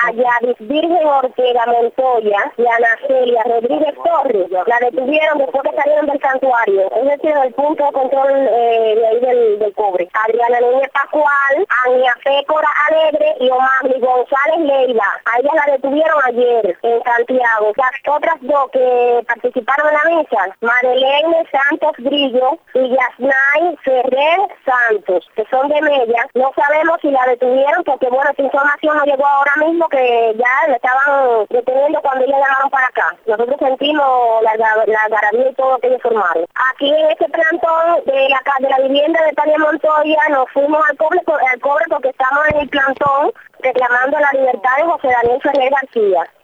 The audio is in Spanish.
a Yadis Virgen Ortega Montoya y a Ana Celia Rodríguez Torres. La detuvieron después que salieron del santuario, es decir, del punto de control de ahí del cobre. Adriana Núñez Pascual, Ania Pécora Alegre y Omar González Leiva. A ellas la detuvieron ayer en Santiago. Las otras dos que participaron en la misa, Madeleine Santos Grillo y Yasnay Ferrer Santos, que son de Mella. No sabemos si la detuvieron porque, bueno, esta información nos llegó ahora mismo que ya la estaban deteniendo cuando ellos llamaron para acá. Nosotros sentimos la algarabía y todo lo que ellos formaron. Aquí en este plantón de la vivienda de Tania Montoya nos fuimos al cobre porque estamos en el plantón reclamando la libertad de José Daniel Ferrer García.